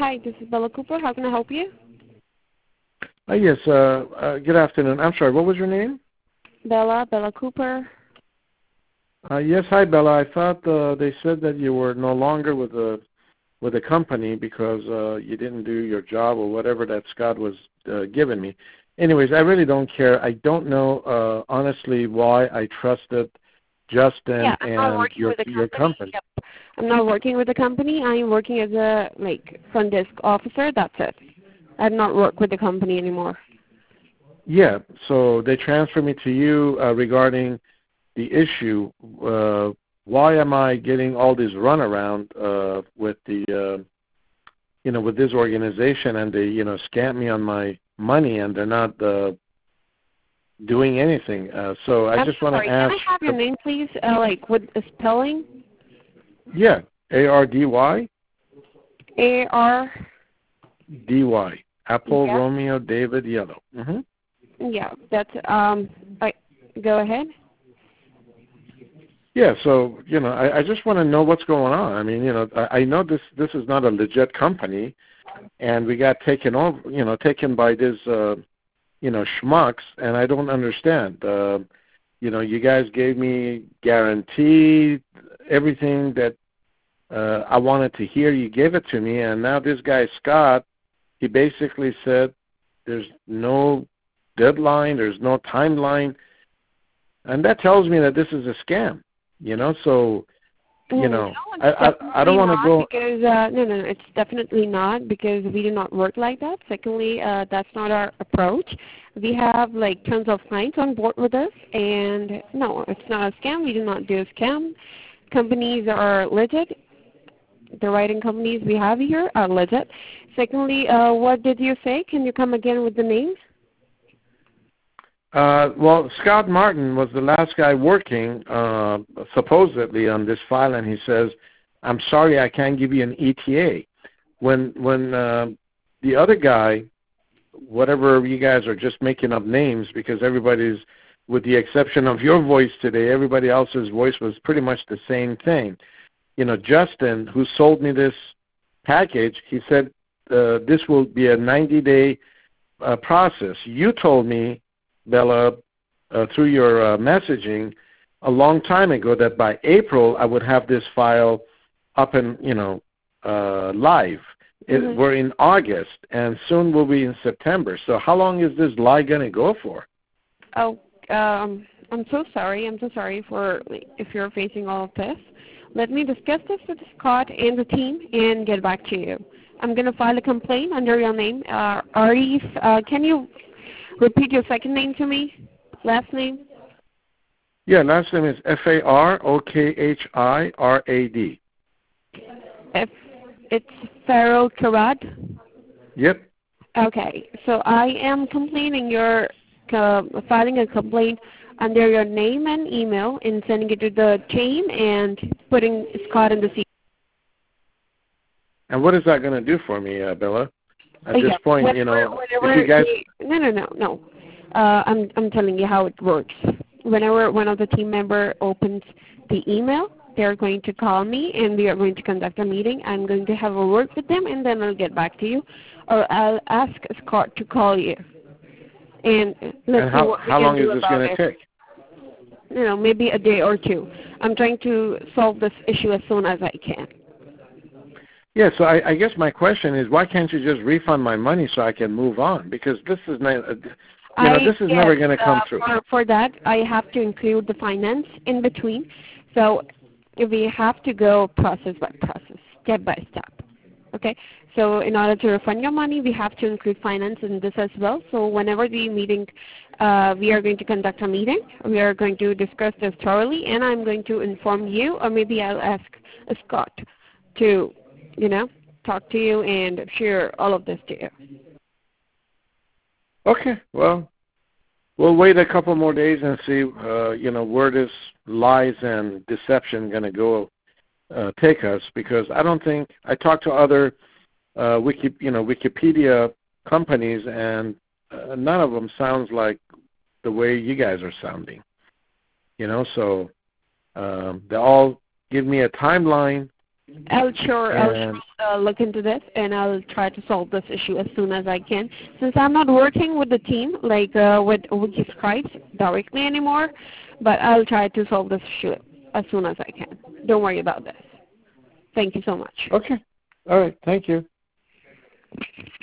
Hi, this is Bella Cooper. How can I help you? Yes, good afternoon. I'm sorry, what was your name? Bella Cooper. Yes, hi, Bella. I thought they said that you were no longer with the company because you didn't do your job or whatever that Scott was giving me. Anyways, I really don't care. I don't know, honestly, why I trusted Justin and your company. Yep. I'm not working with the company. I'm working as a front desk officer. That's it. I do not work with the company anymore. Yeah, so they transferred me to you regarding the issue. Why am I getting all this runaround with the with this organization, and they scam me on my money, and they're not doing anything. So I just want to ask. Can I have your name, please? With the spelling? Yeah, ARDY. AR. DY. Apple, yeah. Romeo, David, Yellow. Yeah, that's go ahead. Yeah, so I just want to know what's going on. I mean, I know this is not a legit company, and we got taken over, taken by this, schmucks, and I don't understand. You guys gave me guarantee, everything that I wanted to hear. You gave it to me, and now this guy Scott, he basically said there's no deadline, there's no timeline, and that tells me that this is a scam. So, No, I don't want to go. Because, no, it's definitely not, because we do not work like that. Secondly, that's not our approach. We have, tons of clients on board with us, and no, it's not a scam. We do not do a scam. Companies are legit. The writing companies we have here are legit. Secondly, what did you say? Can you come again with the names? Well, Scott Martin was the last guy working, supposedly, on this file, and he says, I'm sorry, I can't give you an ETA. When the other guy, whatever, you guys are just making up names, because everybody's, with the exception of your voice today, everybody else's voice was pretty much the same thing. Justin, who sold me this package, he said this will be a 90-day process. You told me, Bella, through your messaging a long time ago, that by April I would have this file up and live. We're in August, and soon we'll be in September. So how long is this lie going to go for? Oh, I'm so sorry. I'm so sorry for if you're facing all of this. Let me discuss this with Scott and the team and get back to you. I'm going to file a complaint under your name. Arif, can you repeat your second name to me? Last name? Yeah, last name is Farokhirad. It's Farokhirad? Yep. Okay, so I am complaining you're filing a complaint under your name and email and sending it to the team and putting Scott in the seat. And what is that going to do for me, Bella? At this point, if you guys... No. I'm telling you how it works. Whenever one of the team member opens the email, they're going to call me, and we are going to conduct a meeting. I'm going to have a word with them, and then I'll get back to you. Or I'll ask Scott to call you. And let's see what we how long can do is this about going to take? Maybe a day or two. I'm trying to solve this issue as soon as I can. Yeah, so I guess my question is, why can't you just refund my money so I can move on? Because this is not, this is never going to come through. For that, I have to include the finance in between. So we have to go process by process, step by step. Okay? So in order to refund your money, we have to include finance in this as well. So whenever the meeting, we are going to conduct a meeting. We are going to discuss this thoroughly, and I'm going to inform you, or maybe I'll ask Scott to talk to you and share all of this to you. Okay, well, we'll wait a couple more days and see, where this lies and deception going to go take us, because I don't think, I talked to other Wikipedia companies, and none of them sounds like the way you guys are sounding. So they all give me a timeline, I'll look into this, and I'll try to solve this issue as soon as I can. Since I'm not working with the team, like with WikiScribes directly anymore, but I'll try to solve this issue as soon as I can. Don't worry about this. Thank you so much. Okay. All right. Thank you.